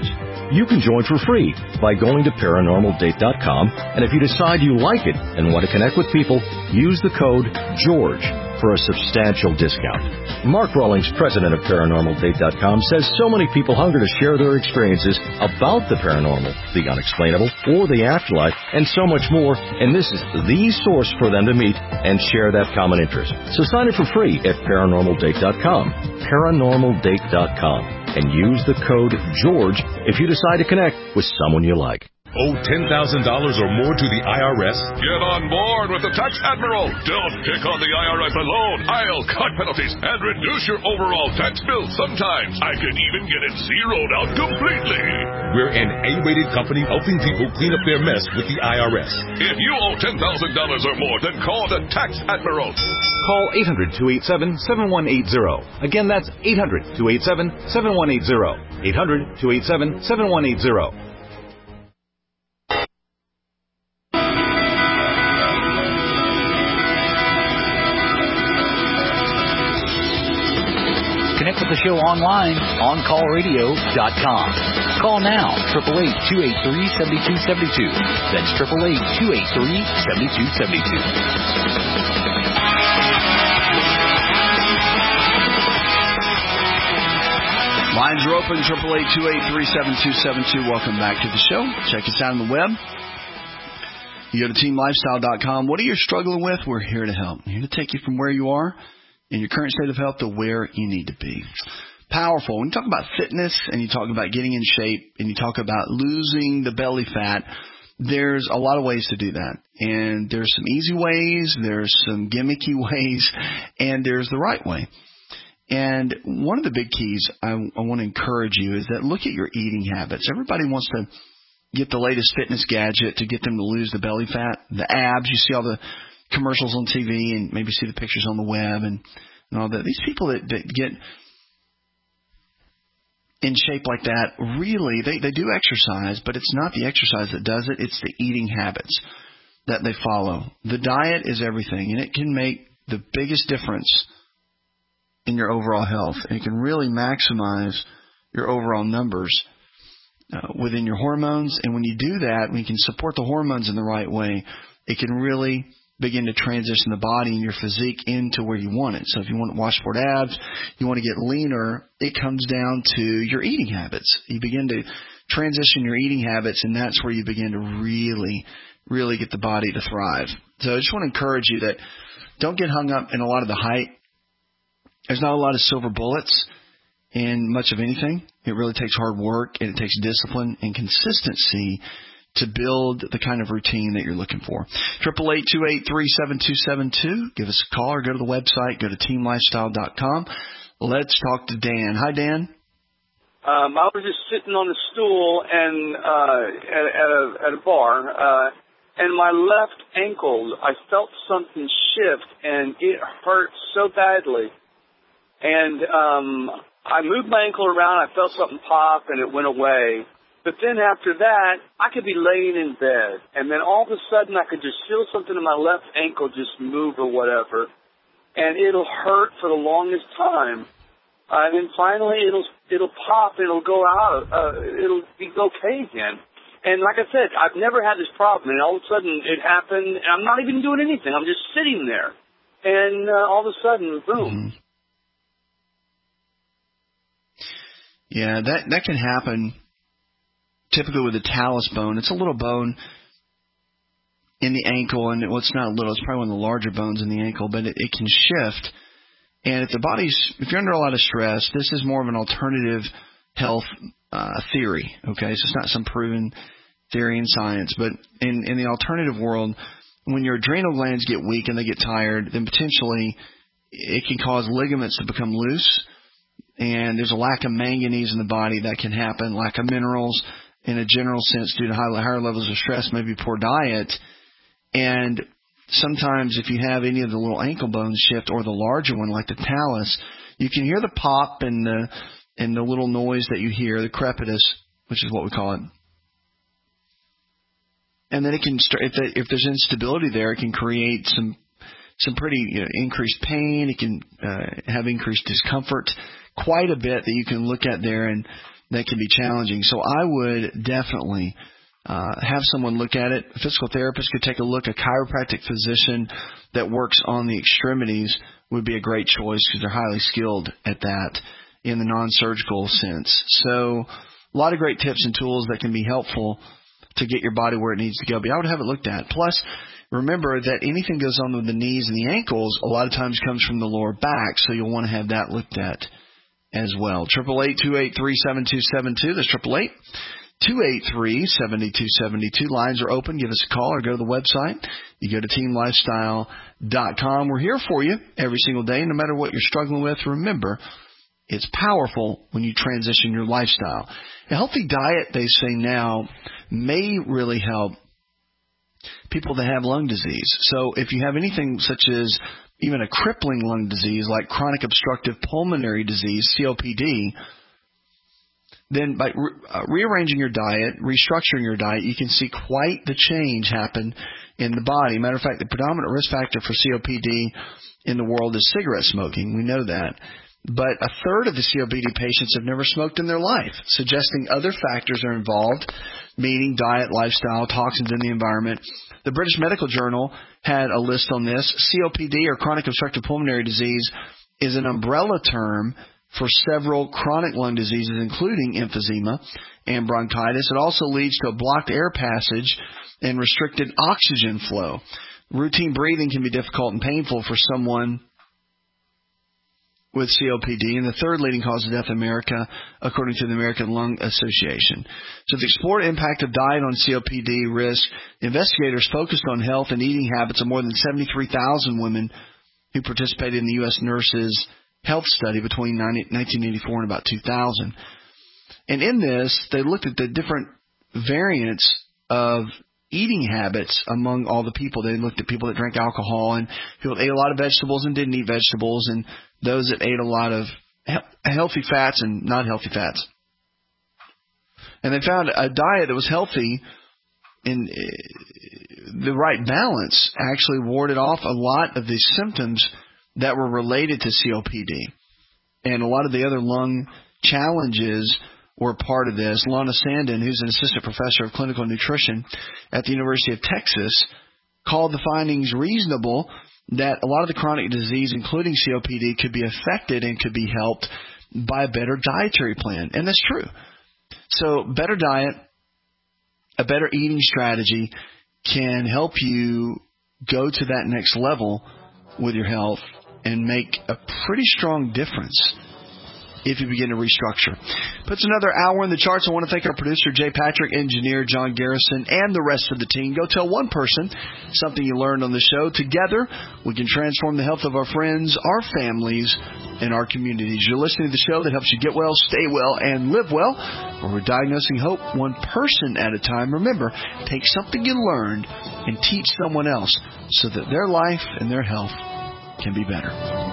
Speaker 26: You can join for free by going to ParanormalDate.com, and if you decide you like it and want to connect with people, use the code GEORGE for a substantial discount. Mark Rawlings, president of ParanormalDate.com, says so many people hunger to share their experiences about the paranormal, the unexplainable, or the afterlife, and so much more, and this is the source for them to meet and share that common interest. So sign up for free at ParanormalDate.com, ParanormalDate.com, and use the code GEORGE if you decide to connect with someone you like.
Speaker 5: Owe $10,000 or more to the IRS?
Speaker 3: Get on board with the Tax Admiral. Don't pick on the IRS alone. I'll cut penalties and reduce your overall tax bill. Sometimes I can even get it zeroed out completely.
Speaker 5: We're an A-rated company helping people clean up their mess with the IRS.
Speaker 3: If you owe $10,000 or more, then call the Tax Admiral.
Speaker 23: Call 800-287-7180. Again, that's 800-287-7180. 800-287-7180.
Speaker 14: Connect with the show online, OnCallRadio.com. Call now, 888-283-7272. That's 888-283-7272.
Speaker 4: Lines are open, 888-283-7272. Welcome back to the show. Check us out on the web. You go to TeamLifestyle.com. What are you struggling with? We're here to help. We're here to take you from where you are in your current state of health to where you need to be. Powerful. When you talk about fitness and you talk about getting in shape and you talk about losing the belly fat, there's a lot of ways to do that. And there's some easy ways, there's some gimmicky ways, and there's the right way. And one of the big keys I want to encourage you is that look at your eating habits. Everybody wants to get the latest fitness gadget to get them to lose the belly fat, the abs. You see all the commercials on TV and maybe see the pictures on the web and all that. These people that get in shape like that, really, they do exercise, but it's not the exercise that does it. It's the eating habits that they follow. The diet is everything, and it can make the biggest difference in your overall health. It can really maximize your overall numbers within your hormones. And when you do that, when you can support the hormones in the right way, it can really begin to transition the body and your physique into where you want it. So if you want washboard abs, you want to get leaner, it comes down to your eating habits. You begin to transition your eating habits, and that's where you begin to really, really get the body to thrive. So I just want to encourage you that don't get hung up in a lot of the hype. There's not a lot of silver bullets in much of anything. It really takes hard work, and it takes discipline and consistency to build the kind of routine that you're looking for. 888-283-7272. Give us a call or go to the website. Go to teamlifestyle.com. Let's talk to Dan. Hi, Dan.
Speaker 6: I was just sitting on a stool and at a bar, and my left ankle, I felt something shift, and it hurt so badly. And I moved my ankle around. I felt something pop, and it went away. But then after that, I could be laying in bed, and then all of a sudden I could just feel something in my left ankle just move or whatever, and it'll hurt for the longest time. And then finally it'll pop and it'll go out. It'll be okay again. And like I said, I've never had this problem, and all of a sudden it happened, and I'm not even doing anything. I'm just sitting there, and all of a sudden, boom.
Speaker 4: Mm-hmm. Yeah, that can happen. Typically with the talus bone, it's a little bone in the ankle, and it's not little, it's probably one of the larger bones in the ankle, but it can shift. And if you're under a lot of stress, this is more of an alternative health theory, okay? So it's not some proven theory in science, but in the alternative world, when your adrenal glands get weak and they get tired, then potentially it can cause ligaments to become loose, and there's a lack of manganese in the body that can happen, lack of minerals, in a general sense, due to higher levels of stress, maybe poor diet. And sometimes if you have any of the little ankle bones shift or the larger one like the talus, you can hear the pop and the little noise that you hear, the crepitus, which is what we call it. And then it can, if there's instability there, it can create some pretty increased pain. It can have increased discomfort quite a bit that you can look at there. And that can be challenging. So I would definitely have someone look at it. A physical therapist could take a look. A chiropractic physician that works on the extremities would be a great choice because they're highly skilled at that in the non-surgical sense. So a lot of great tips and tools that can be helpful to get your body where it needs to go. But I would have it looked at. Plus, remember that anything goes on with the knees and the ankles a lot of times comes from the lower back, so you'll want to have that looked at as well. 888-283-7272. That's 888-283-7272. Lines are open. Give us a call or go to the website. You go to teamlifestyle.com. We're here for you every single day, no matter what you're struggling with. Remember, it's powerful when you transition your lifestyle. A healthy diet, they say now, may really help people that have lung disease. So if you have anything such as even a crippling lung disease like chronic obstructive pulmonary disease, COPD, then by rearranging your diet, restructuring your diet, you can see quite the change happen in the body. Matter of fact, the predominant risk factor for COPD in the world is cigarette smoking. We know that. But a third of the COPD patients have never smoked in their life, suggesting other factors are involved, meaning diet, lifestyle, toxins in the environment. The British Medical Journal had a list on this. COPD, or chronic obstructive pulmonary disease, is an umbrella term for several chronic lung diseases, including emphysema and bronchitis. It also leads to a blocked air passage and restricted oxygen flow. Routine breathing can be difficult and painful for someone with COPD, and the third leading cause of death in America, according to the American Lung Association. So to explore the impact of diet on COPD risk, investigators focused on health and eating habits of more than 73,000 women who participated in the U.S. Nurses Health Study between 1984 and about 2000. And in this, they looked at the different variants of eating habits among all the people. They looked at people that drank alcohol and people that ate a lot of vegetables and didn't eat vegetables, and those that ate a lot of healthy fats and not healthy fats. And they found a diet that was healthy in the right balance actually warded off a lot of the symptoms that were related to COPD. And a lot of the other lung challenges were part of this. Lana Sandin, who's an assistant professor of clinical nutrition at the University of Texas, called the findings reasonable that a lot of the chronic disease, including COPD, could be affected and could be helped by a better dietary plan. And that's true. So better diet, a better eating strategy can help you go to that next level with your health and make a pretty strong difference if you begin to restructure. Puts another hour in the charts. I want to thank our producer, Jay Patrick, engineer John Garrison, and the rest of the team. Go tell one person something you learned on the show. Together, we can transform the health of our friends, our families, and our communities. You're listening to the show that helps you get well, stay well, and live well, where we're diagnosing hope one person at a time. Remember, take something you learned and teach someone else so that their life and their health can be better.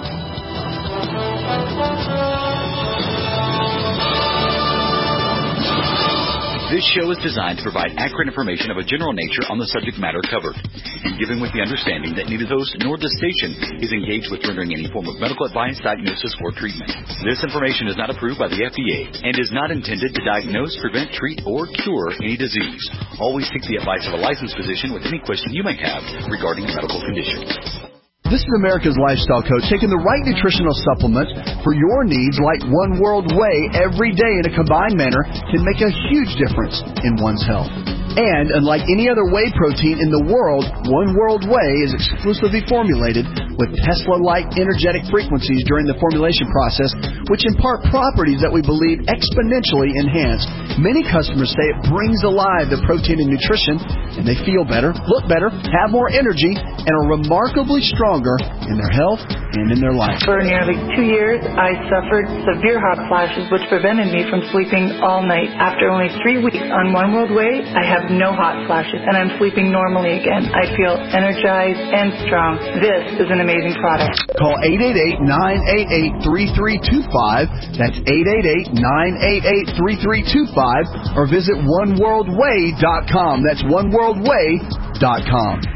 Speaker 14: This show is designed to provide accurate information of a general nature on the subject matter covered, and given with the understanding that neither the host nor the station is engaged with rendering any form of medical advice, diagnosis, or treatment. This information is not approved by the FDA and is not intended to diagnose, prevent, treat, or cure any disease. Always seek the advice of a licensed physician with any question you may have regarding a medical condition.
Speaker 16: This is America's Lifestyle Coach, taking the right nutritional supplements for your needs like One World Whey every day in a combined manner can make a huge difference in one's health. And unlike any other whey protein in the world, One World Whey is exclusively formulated with Tesla-like energetic frequencies during the formulation process, which impart properties that we believe exponentially enhance. Many customers say it brings alive the protein and nutrition, and they feel better, look better, have more energy, and are remarkably stronger in their health and in their life.
Speaker 7: For nearly 2 years, I suffered severe hot flashes, which prevented me from sleeping all night. After only 3 weeks on One World Whey, I have no hot flashes, and I'm sleeping normally again. I feel energized and strong. This is an amazing product.
Speaker 16: Call 888-988-3325. That's 888-988-3325. Or visit OneWorldWhey.com. That's OneWorldWhey.com.